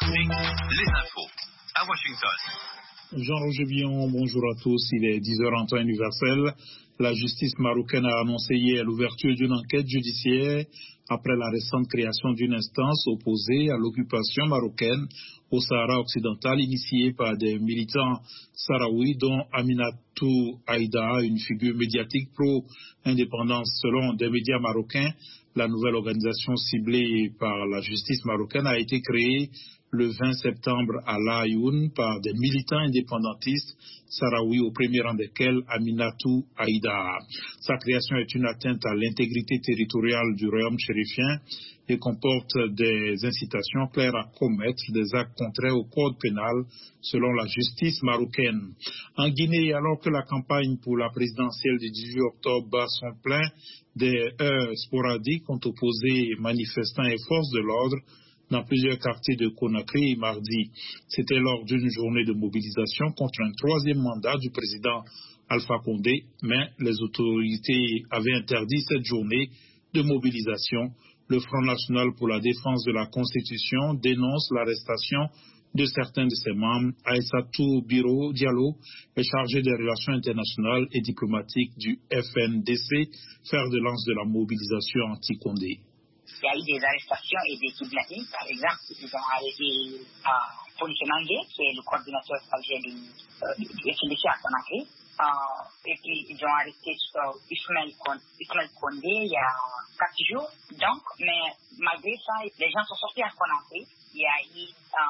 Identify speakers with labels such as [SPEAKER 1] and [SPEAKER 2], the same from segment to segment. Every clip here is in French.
[SPEAKER 1] Afrique, les infos à Washington.
[SPEAKER 2] Jean-Roger Billon, bonjour à tous. Il est 10h en temps universel. La justice marocaine a annoncé hier l'ouverture d'une enquête judiciaire après la récente création d'une instance opposée à l'occupation marocaine au Sahara occidental, initiée par des militants sahraouis, dont Aminatou Aïda, une figure médiatique pro-indépendance selon des médias marocains. La nouvelle organisation ciblée par la justice marocaine a été créée le 20 septembre à La Ayoun par des militants indépendantistes sahraouis, au premier rang desquels Aminatou Aïda. Sa création est une atteinte à l'intégrité territoriale du royaume chérifien et comporte des incitations claires à commettre des actes contraires au code pénal selon la justice marocaine. En Guinée, alors que la campagne pour la présidentielle du 18 octobre bat son plein, des heurts sporadiques ont opposé manifestants et forces de l'ordre dans plusieurs quartiers de Conakry mardi. C'était lors d'une journée de mobilisation contre un troisième mandat du président Alpha Condé, mais les autorités avaient interdit cette journée de mobilisation. Le Front national pour la défense de la Constitution dénonce l'arrestation de certains de ses membres. Aïssatou Biro Diallo est chargé des relations internationales et diplomatiques du FNDC, fer de lance de la mobilisation anti-Condé.
[SPEAKER 3] Il y a eu des arrestations et des kidnappings. Par exemple, ils ont arrêté Paul Chenangue, qui est le coordinateur chargé du FNDC à Conakry. Et puis, ils ont arrêté Ismaël Condé il y a 4 jours. Donc, mais malgré ça, les gens sont sortis à Conakry. Il y a eu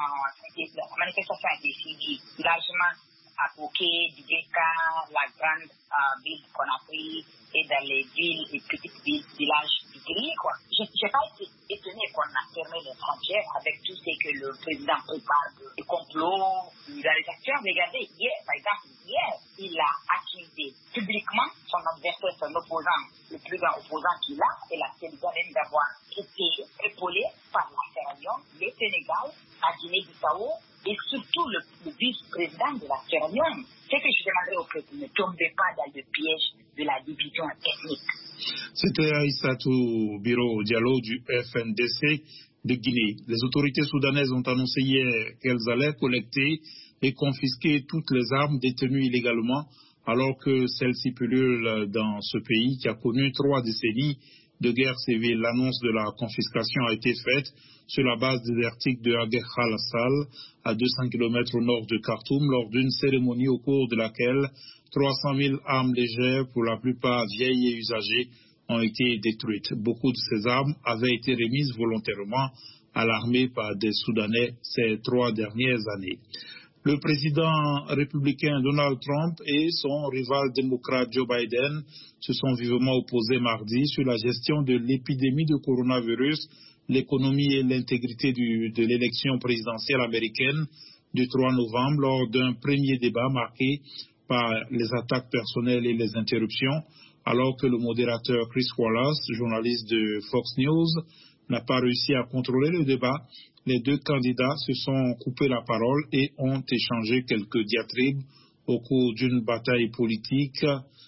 [SPEAKER 3] la manifestation a été suivie largement à Bouquet, Dideka, la grande ville de Conakry et dans les villes et petites villes, villages du pays, quoi. Je n'ai pas été étonné qu'on a fermé les frontières avec tout ce que le président prépare de complot, les acteurs. Regardez, hier, par exemple, il a accusé publiquement son adversaire, son opposant, le plus grand opposant qu'il a, et la Sénégal d'avoir été épaulé par la Sierra Leone, le Sénégal, la Guinée-Bissau, et surtout le vice-président de la Sierra Leone. Ce que je demanderais au président, ne tombez pas dans le piège de la division ethnique.
[SPEAKER 2] C'était Aïssatou Biro Diallo du FNDC de Guinée. Les autorités soudanaises ont annoncé hier qu'elles allaient collecter et confisquer toutes les armes détenues illégalement, alors que celles-ci pullulent dans ce pays qui a connu 3 décennies de guerre civile. L'annonce de la confiscation a été faite sur la base désertique de Aguer Khalassal, à 200 km au nord de Khartoum, lors d'une cérémonie au cours de laquelle 300 000 armes légères, pour la plupart vieilles et usagées, ont été détruites. Beaucoup de ces armes avaient été remises volontairement à l'armée par des Soudanais ces 3 dernières années. Le président républicain Donald Trump et son rival démocrate Joe Biden se sont vivement opposés mardi sur la gestion de l'épidémie de coronavirus, l'économie et l'intégrité de l'élection présidentielle américaine du 3 novembre, lors d'un premier débat marqué par les attaques personnelles et les interruptions, alors que le modérateur Chris Wallace, journaliste de Fox News, n'a pas réussi à contrôler le débat. Les 2 candidats se sont coupés la parole et ont échangé quelques diatribes au cours d'une bataille politique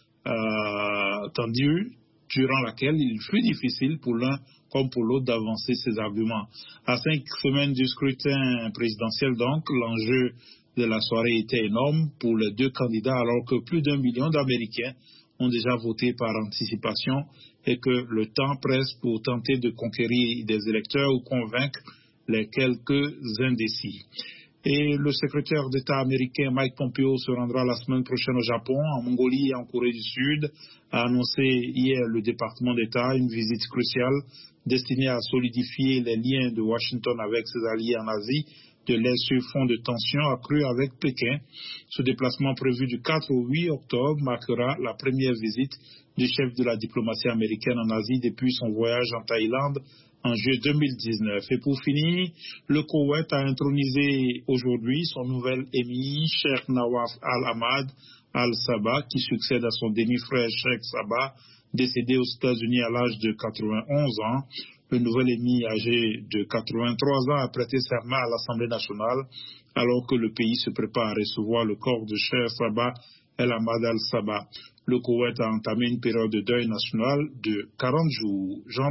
[SPEAKER 2] tendue, durant laquelle il fut difficile pour l'un comme pour l'autre d'avancer ses arguments. À 5 semaines du scrutin présidentiel, donc, l'enjeu de la soirée était énorme pour les 2 candidats, alors que plus d'1 million d'Américains ont déjà voté par anticipation et que le temps presse pour tenter de conquérir des électeurs ou convaincre les quelques indécis. Et le secrétaire d'État américain Mike Pompeo se rendra la semaine prochaine au Japon, en Mongolie et en Corée du Sud, a annoncé hier le département d'État, une visite cruciale destinée à solidifier les liens de Washington avec ses alliés en Asie, de l'Est sur fond de tensions accrues avec Pékin. Ce déplacement prévu du 4 au 8 octobre marquera la première visite du chef de la diplomatie américaine en Asie depuis son voyage en Thaïlande en juillet 2019. Et pour finir, le Koweït a intronisé aujourd'hui son nouvel émir, Cheikh Nawaf Al-Ahmad Al-Sabah, qui succède à son demi-frère Cheikh Sabah, décédé aux États-Unis à l'âge de 91 ans. Le nouvel émir, âgé de 83 ans, a prêté serment à l'Assemblée nationale, alors que le pays se prépare à recevoir le corps de Cheikh Sabah El-Ahmad Al-Sabah. Le Koweït a entamé une période de deuil national de 40 jours.